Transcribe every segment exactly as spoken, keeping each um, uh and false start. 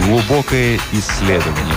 Глубокое исследование.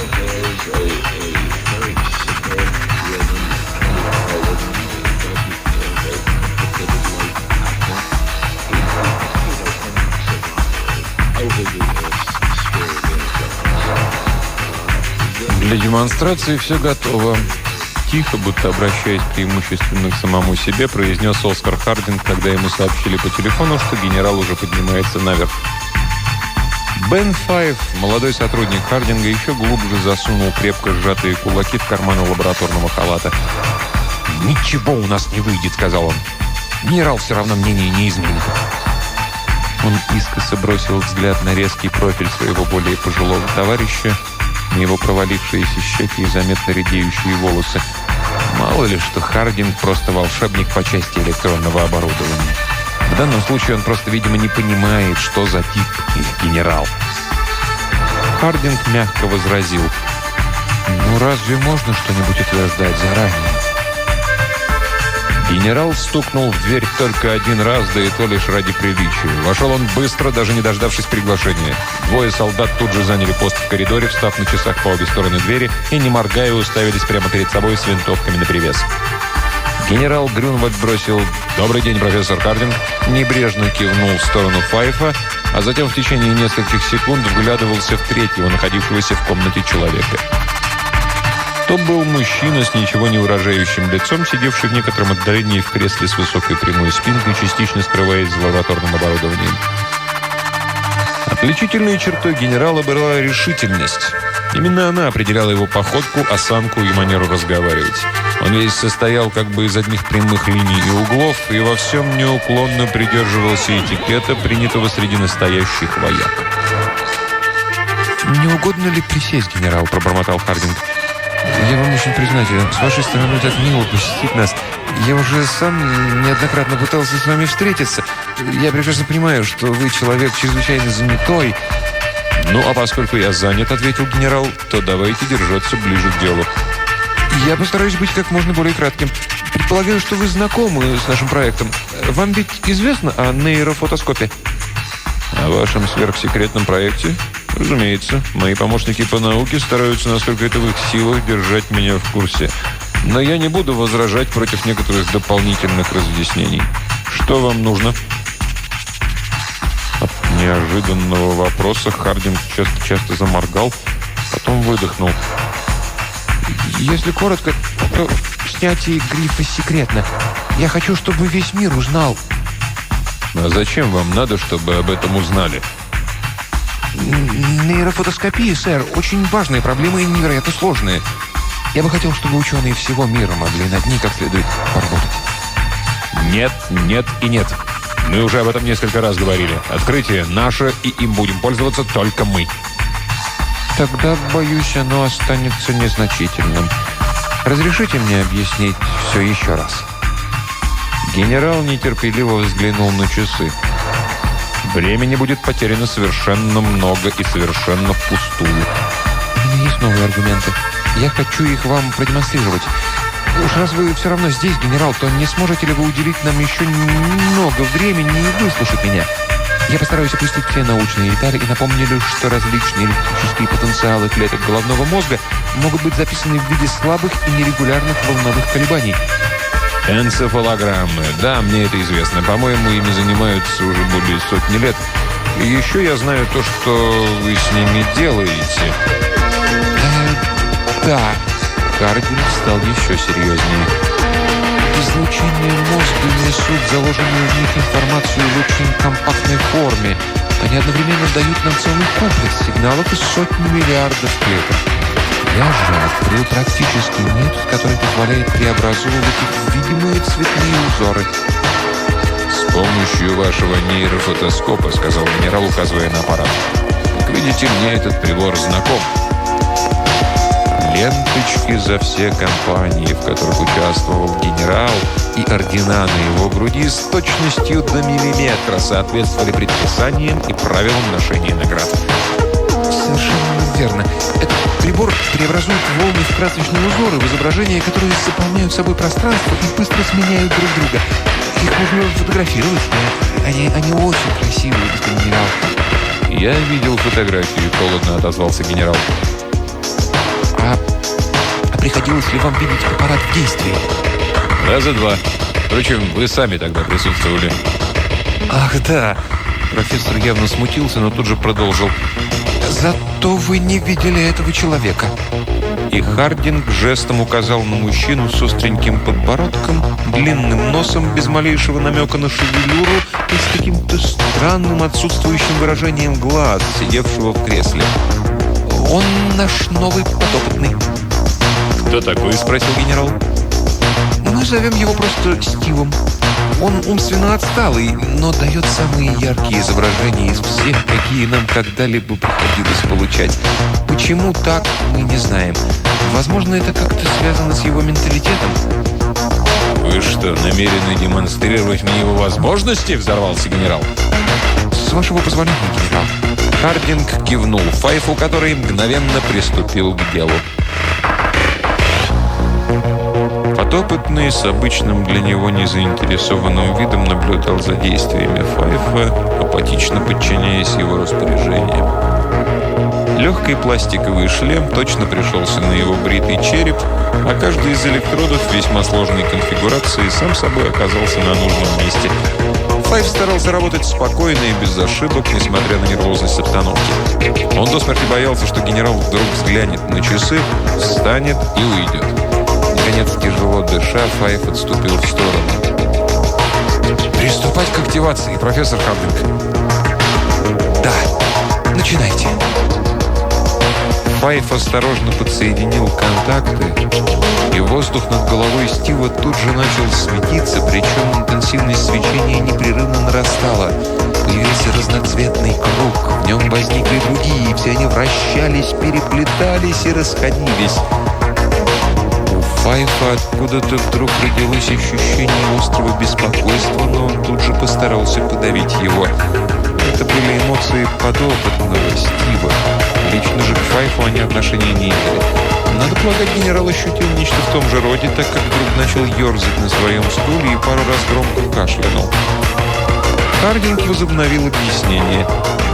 Для демонстрации все готово. Тихо, будто обращаясь преимущественно к самому себе, произнес Оскар Хардинг, когда ему сообщили по телефону, что генерал уже поднимается наверх. Бен Файв, молодой сотрудник Хардинга, еще глубже засунул крепко сжатые кулаки в карманы лабораторного халата. «Ничего у нас не выйдет», — сказал он. «Генерал все равно мнение не изменит». Он искоса бросил взгляд на резкий профиль своего более пожилого товарища, на его провалившиеся щеки и заметно редеющие волосы. Мало ли, что Хардинг просто волшебник по части электронного оборудования. В данном случае он просто, видимо, не понимает, что за тип их генерал. Хардинг мягко возразил: «Ну разве можно что-нибудь утверждать заранее?» Генерал стукнул в дверь только один раз, да и то лишь ради приличия. Вошел он быстро, даже не дождавшись приглашения. Двое солдат тут же заняли пост в коридоре, встав на часах по обе стороны двери и, не моргая, уставились прямо перед собой с винтовками наперевес. Генерал Грюнвальд бросил «Добрый день, профессор Хардинг», небрежно кивнул в сторону Файфа, а затем в течение нескольких секунд вглядывался в третьего, находившегося в комнате человека. То был мужчина с ничего не выражающим лицом, сидевший в некотором отдалении в кресле с высокой прямой спинкой, частично скрываясь за лабораторным оборудованием. Отличительной чертой генерала была решительность. Именно она определяла его походку, осанку и манеру разговаривать. Он весь состоял как бы из одних прямых линий и углов, и во всем неуклонно придерживался этикета, принятого среди настоящих вояк. «Не угодно ли присесть, генерал?» – пробормотал Хардинг. «Я вам очень признателен. С вашей стороны так мило посетить нас. Я уже сам неоднократно пытался с вами встретиться. Я прекрасно понимаю, что вы человек чрезвычайно занятой». «Ну, а поскольку я занят, — ответил генерал, — то давайте держаться ближе к делу». «Я постараюсь быть как можно более кратким. Предполагаю, что вы знакомы с нашим проектом. Вам ведь известно о нейрофотоскопе?» «О вашем сверхсекретном проекте? Разумеется. Мои помощники по науке стараются, насколько это в их силах, держать меня в курсе. Но я не буду возражать против некоторых дополнительных разъяснений. Что вам нужно?» От неожиданного вопроса Хардинг часто-часто заморгал, потом выдохнул. «Если коротко, то снятие грифа секретно. Я хочу, чтобы весь мир узнал». «А зачем вам надо, чтобы об этом узнали?» «Нейрофотоскопия, сэр, очень важная проблема и невероятно сложная. Я бы хотел, чтобы ученые всего мира могли над ней как следует поработать». «Нет, нет и нет. Мы уже об этом несколько раз говорили. Открытие наше, и им будем пользоваться только мы». «Тогда, боюсь, оно останется незначительным. Разрешите мне объяснить все еще раз?» Генерал нетерпеливо взглянул на часы. «Времени будет потеряно совершенно много и совершенно впустую». «У меня есть новые аргументы. Я хочу их вам продемонстрировать. Уж раз вы все равно здесь, генерал, то не сможете ли вы уделить нам еще немного времени и выслушать меня? Я постараюсь опустить все научные детали и напомню лишь, что различные электрические потенциалы клеток головного мозга могут быть записаны в виде слабых и нерегулярных волновых колебаний». «Энцефалограммы. Да, мне это известно. По-моему, ими занимаются уже более сотни лет. И еще я знаю то, что вы с ними делаете». «Э, да». Хардинг стал еще серьезнее. «Излучение мозга несут заложенную в них информацию в очень компактной форме. Они одновременно дают нам целый комплекс сигналов из сотни миллиардов клеток. Я же открыл практический метод, который позволяет преобразовывать их в видимые цветные узоры». «С помощью вашего нейрофотоскопа, — сказал генерал, указывая на аппарат. — Как видите, мне этот прибор знаком». Ленточки за все компании, в которых участвовал генерал, и ордена на его груди с точностью до миллиметра соответствовали предписаниям и правилам ношения наград. «Совершенно верно. Этот прибор преобразует волны в красочные узоры, в изображения, которые заполняют собой пространство и быстро сменяют друг друга. Их можно фотографировать, да? Они, они очень красивые, господин генерал». «Я видел фотографию», — холодно отозвался генерал. А, а приходилось ли вам видеть аппарат в действии? Раза два. Впрочем, вы сами тогда присутствовали. Ах, да. Профессор явно смутился, но тут же продолжил. Зато вы не видели этого человека. И Хардинг жестом указал на мужчину с остреньким подбородком, длинным носом, без малейшего намека на шевелюру и с каким-то странным отсутствующим выражением глаз, сидевшего в кресле. Он наш новый подопытный. «Кто такой?» – спросил генерал. Мы зовем его просто Стивом. Он умственно отсталый, но дает самые яркие изображения из всех, какие нам когда-либо приходилось получать. Почему так, мы не знаем. Возможно, это как-то связано с его менталитетом. «Вы что, намерены демонстрировать мне его возможности?» – взорвался генерал. «С вашего позволения, генерал». Хардинг кивнул Файфу, который мгновенно приступил к делу. Подопытный с обычным для него незаинтересованным видом наблюдал за действиями Файфа, апатично подчиняясь его распоряжениям. Легкий пластиковый шлем точно пришелся на его бритый череп, а каждый из электродов весьма сложной конфигурации сам собой оказался на нужном месте. Файф старался работать спокойно и без ошибок, несмотря на нервозность обстановки. Он до смерти боялся, что генерал вдруг взглянет на часы, встанет и уйдет. Наконец, тяжело дыша, Файф отступил в сторону. «Приступать к активации, профессор Хардинг». «Да, начинайте». Файф осторожно подсоединил контакты, и воздух над головой Стива тут же начал светиться, причем интенсивность свечения непрерывно нарастала. Появился разноцветный круг, в нем возникли другие, и все они вращались, переплетались и расходились. У Файфа откуда-то вдруг родилось ощущение острого беспокойства, но он тут же постарался подавить его. Это были эмоции подопытного Стива. Лично же к Файфу они отношения не имели. Надо полагать, генерал ощутил нечто в том же роде, так как вдруг начал ерзать на своем стуле и пару раз громко кашлянул. Хардинг возобновил объяснение.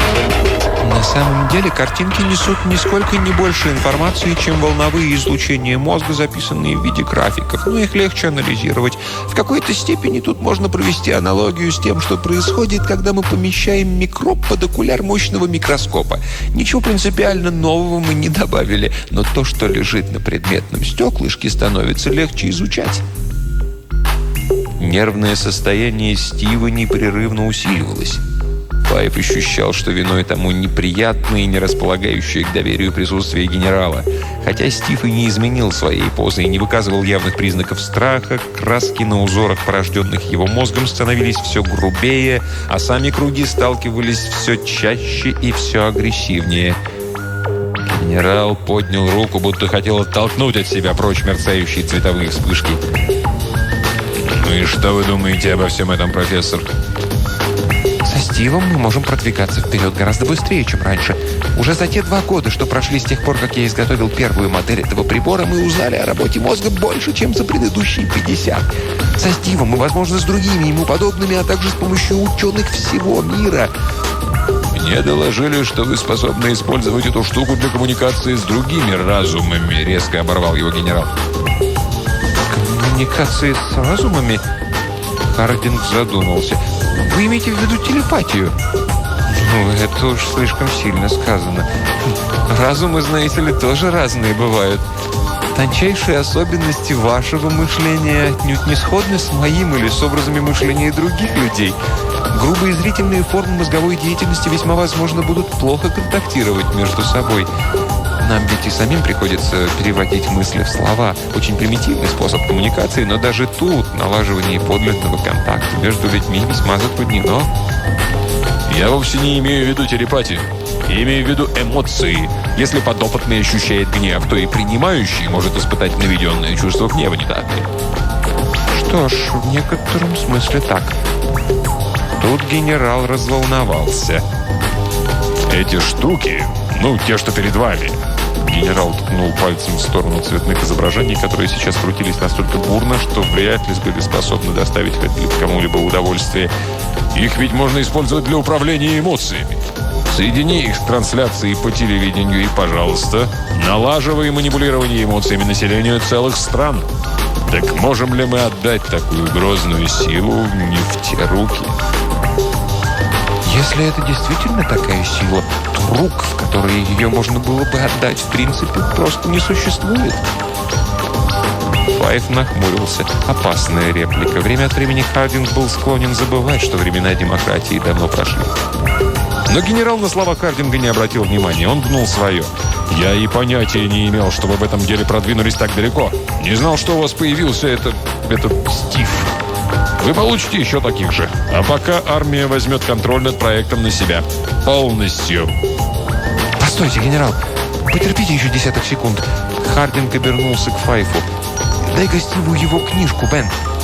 На самом деле картинки несут нисколько не больше информации, чем волновые излучения мозга, записанные в виде графиков, но их легче анализировать. В какой-то степени тут можно провести аналогию с тем, что происходит, когда мы помещаем микроб под окуляр мощного микроскопа. Ничего принципиально нового мы не добавили, но то, что лежит на предметном стеклышке, становится легче изучать. Нервное состояние Стива непрерывно усиливалось. Файф ощущал, что виной тому неприятное и не располагающее к доверию присутствие генерала. Хотя Стив и не изменил своей позы и не выказывал явных признаков страха, краски на узорах, порожденных его мозгом, становились все грубее, а сами круги сталкивались все чаще и все агрессивнее. Генерал поднял руку, будто хотел оттолкнуть от себя прочь мерцающие цветовые вспышки. «Ну и что вы думаете обо всем этом, профессор?» Со Стивом мы можем продвигаться вперед гораздо быстрее, чем раньше. Уже за те два года, что прошли с тех пор, как я изготовил первую модель этого прибора, мы узнали о работе мозга больше, чем за предыдущие пятьдесят. Со Стивом и, возможно, с другими ему подобными, а также с помощью ученых всего мира. «Мне доложили, что вы способны использовать эту штуку для коммуникации с другими разумами», — резко оборвал его генерал. «Коммуникации с разумами?» Хардинг задумался. «Вы имеете в виду телепатию?» «Ну, это уж слишком сильно сказано. Разумы, знаете ли, тоже разные бывают. Тончайшие особенности вашего мышления отнюдь не сходны с моим или с образами мышления других людей. Грубые зрительные формы мозговой деятельности весьма возможно будут плохо контактировать между собой. Нам ведь и самим приходится переводить мысли в слова. Очень примитивный способ коммуникации, но даже тут налаживание подлинного контакта между людьми весьма затруднено». «Я вовсе не имею в виду телепатию. Я имею в виду эмоции. Если подопытный ощущает гнев, то и принимающий может испытать наведенное чувство гнева, не так ли?» «Что ж, в некотором смысле так». Тут генерал разволновался. «Эти штуки, ну, те, что перед вами...» Генерал ткнул пальцем в сторону цветных изображений, которые сейчас крутились настолько бурно, что вряд ли были способны доставить кому-либо удовольствие. «Их ведь можно использовать для управления эмоциями». Соедини их с трансляцией по телевидению и, пожалуйста, налаживай манипулирование эмоциями населения целых стран. Так можем ли мы отдать такую грозную силу не в те руки? Если это действительно такая сила, то рук, в которые ее можно было бы отдать, в принципе, просто не существует. Файф нахмурился. Опасная реплика. Время от времени Хардинг был склонен забывать, что времена демократии давно прошли. Но генерал на слова Хардинга не обратил внимания. Он гнул свое. «Я и понятия не имел, что вы в этом деле продвинулись так далеко. Не знал, что у вас появился этот... этот Стив. Вы получите еще таких же. А пока армия возьмет контроль над проектом на себя. Полностью». «Постойте, генерал. Потерпите еще десяток секунд». Хардинг обернулся к Файфу. «Дай-ка Стиву его книжку, Бен».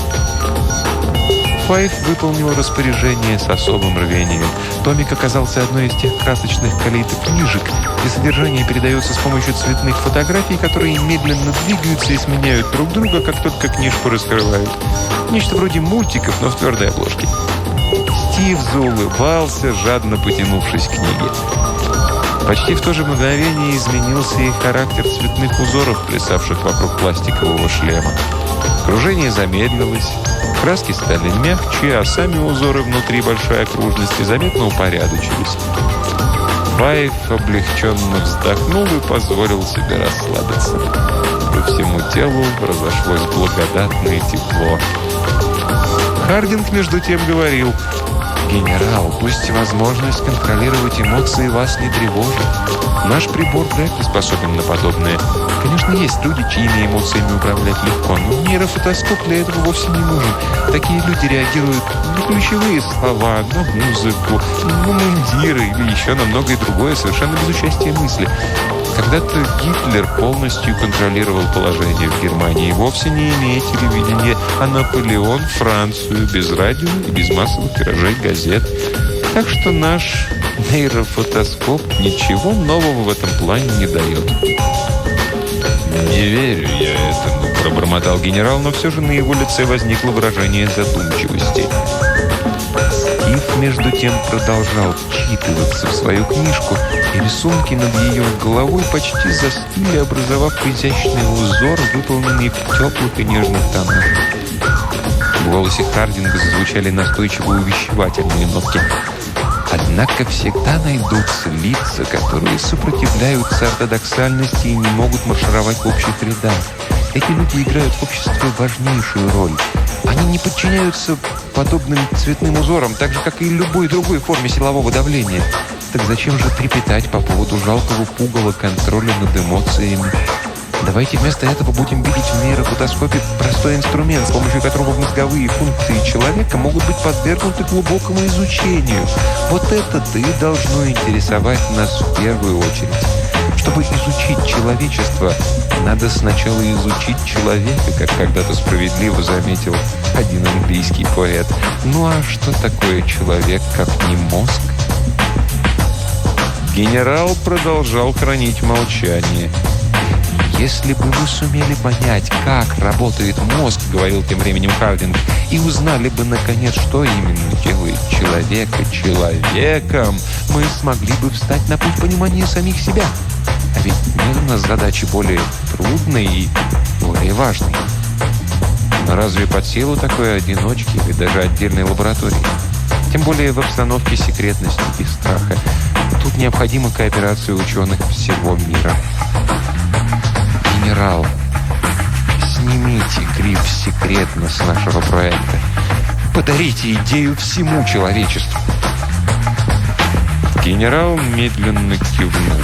Файф выполнил распоряжение с особым рвением. Томик оказался одной из тех красочных калейдокнижек, где содержание передается с помощью цветных фотографий, которые медленно двигаются и сменяют друг друга, как только книжку раскрывают. Нечто вроде мультиков, но в твердой обложке. Стив заулыбался, жадно потянувшись к книге. Почти в то же мгновение изменился и характер цветных узоров, плясавших вокруг пластикового шлема. Кружение замедлилось, краски стали мягче, а сами узоры внутри большой окружности заметно упорядочились. Файф облегченно вздохнул и позволил себе расслабиться. По всему телу разошлось благодатное тепло. Хардинг между тем говорил: «Генерал, пусть возможность контролировать эмоции вас не тревожит. Наш прибор вряд ли способен на подобное. Конечно, есть люди, чьими эмоциями управлять легко, но нейрофотоскоп для этого вовсе не нужен. Такие люди реагируют на ключевые слова, на музыку, на мундиры или еще на многое другое, совершенно без участия мысли. Когда-то Гитлер полностью контролировал положение в Германии, вовсе не имея телевидения, а Наполеон – Францию, без радио и без массовых тиражей газет. Так что наш нейрофотоскоп ничего нового в этом плане не дает». «Не верю я этому», – пробормотал генерал, но все же на его лице возникло выражение задумчивости. Стив, между тем, продолжал вчитываться в свою книжку, и рисунки над ее головой почти застыли, образовав изящный узор, выполненный в теплых и нежных тонах. В голосе Хардинга зазвучали настойчиво увещевательные нотки. Однако всегда найдутся лица, которые сопротивляются ортодоксальности и не могут маршировать в общих рядах. Эти люди играют в обществе важнейшую роль. Они не подчиняются подобным цветным узорам, так же, как и любой другой форме силового давления. Так зачем же трепетать по поводу жалкого пугала контроля над эмоциями? Давайте вместо этого будем видеть в нейрофотоскопе простой инструмент, с помощью которого мозговые функции человека могут быть подвергнуты глубокому изучению. Вот это-то и должно интересовать нас в первую очередь. Чтобы изучить человечество, надо сначала изучить человека, как когда-то справедливо заметил один английский поэт. Ну а что такое человек, как не мозг? Генерал продолжал хранить молчание. «Если бы вы сумели понять, как работает мозг, — говорил тем временем Хардинг, — и узнали бы, наконец, что именно делает человека человеком, мы смогли бы встать на путь понимания самих себя. А ведь нет у нас задачи более трудной и более важной. Но разве под силу такой одиночки или даже отдельной лаборатории? Тем более в обстановке секретности и страха. Тут необходима кооперация ученых всего мира. Генерал, снимите гриф «Секретно» с нашего проекта. Подарите идею всему человечеству». Генерал медленно кивнул.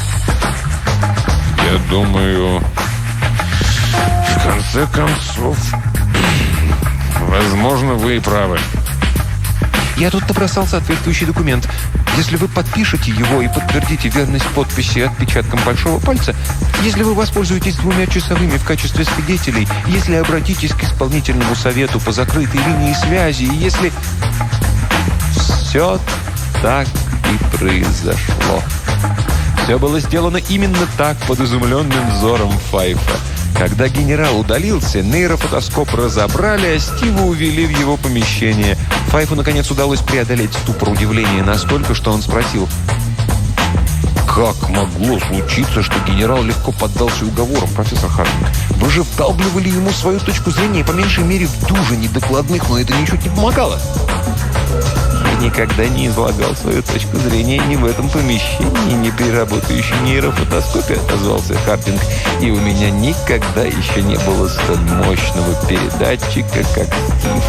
«Я думаю, в конце концов, возможно, вы и правы». «Я тут набросал соответствующий документ. Если вы подпишете его и подтвердите верность подписи отпечатком большого пальца, если вы воспользуетесь двумя часовыми в качестве свидетелей, если обратитесь к исполнительному совету по закрытой линии связи, и если...» Все так и произошло. Все было сделано именно так, под изумленным взором Файфа. Когда генерал удалился, нейрофотоскоп разобрали, а Стива увели в его помещение. Файфу, наконец, удалось преодолеть ступор удивления настолько, что он спросил: Как могло случиться, что генерал легко поддался уговорам, профессор Хардинг? Вы же вдалбливали ему свою точку зрения, по меньшей мере, в дюжине докладных, но это ничуть не помогало. Я никогда не излагал свою точку зрения ни в этом помещении, ни при работающей нейрофотоскопе, отозвался Хардинг. И у меня никогда еще не было столь мощного передатчика, как Стив.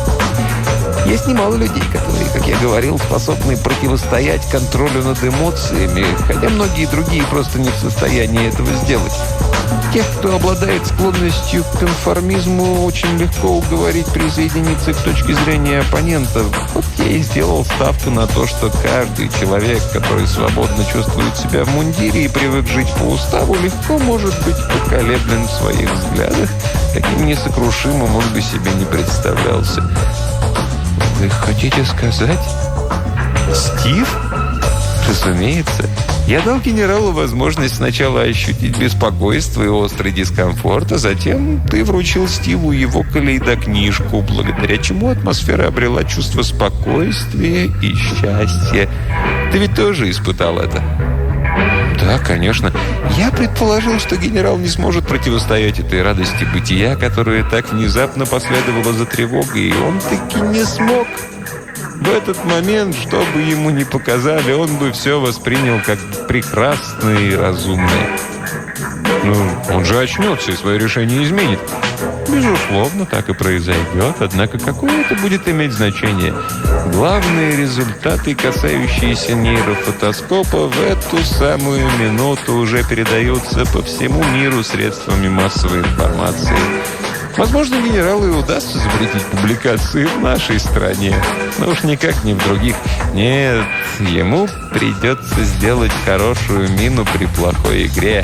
Есть немало людей, которые, как я говорил, способны противостоять контролю над эмоциями, хотя многие другие просто не в состоянии этого сделать. Тех, кто обладает склонностью к конформизму, очень легко уговорить присоединиться к точке зрения оппонента. Вот я и сделал ставку на то, что каждый человек, который свободно чувствует себя в мундире и привык жить по уставу, легко может быть поколеблен в своих взглядах, каким несокрушимым он бы себе не представлялся. Вы хотите сказать? Стив? Разумеется. Я дал генералу возможность сначала ощутить беспокойство и острый дискомфорт, а затем ты вручил Стиву его калейдокнижку, благодаря чему атмосфера обрела чувство спокойствия и счастья. Ты ведь тоже испытал это? Да, конечно. Я предположил, что генерал не сможет противостоять этой радости бытия, которая так внезапно последовала за тревогой, и он таки не смог. В этот момент, что бы ему ни показали, он бы все воспринял как прекрасное и разумное. Ну, он же очнется и свое решение изменит. Безусловно, так и произойдет. Однако какое это будет иметь значение? Главные результаты, касающиеся нейрофотоскопа, в эту самую минуту уже передаются по всему миру средствами массовой информации. Возможно, генералу и удастся запретить публикации в нашей стране, но уж никак не в других. Нет, ему придется сделать хорошую мину при плохой игре.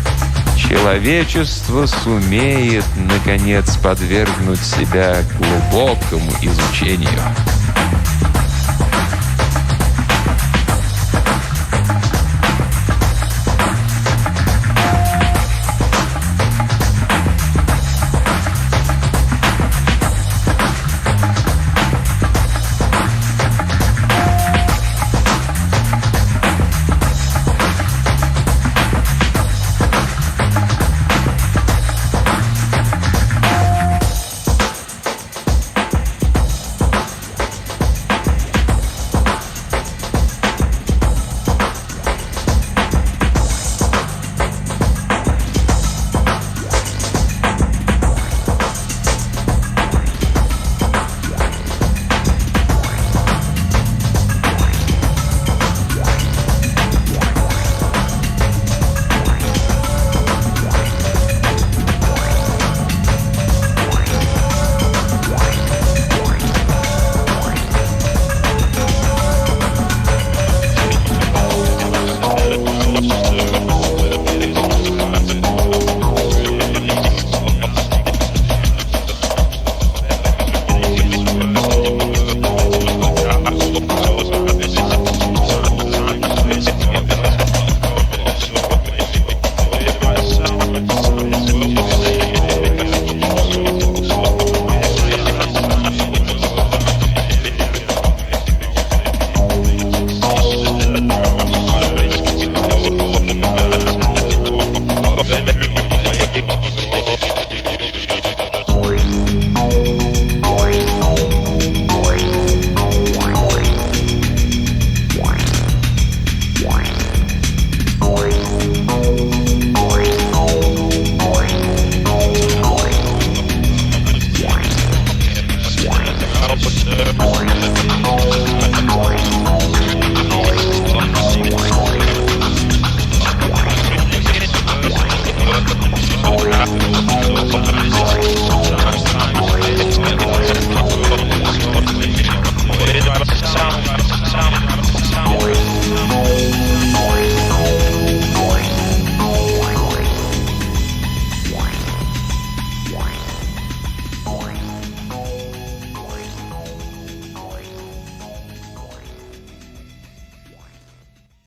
Человечество сумеет, наконец, подвергнуть себя глубокому изучению.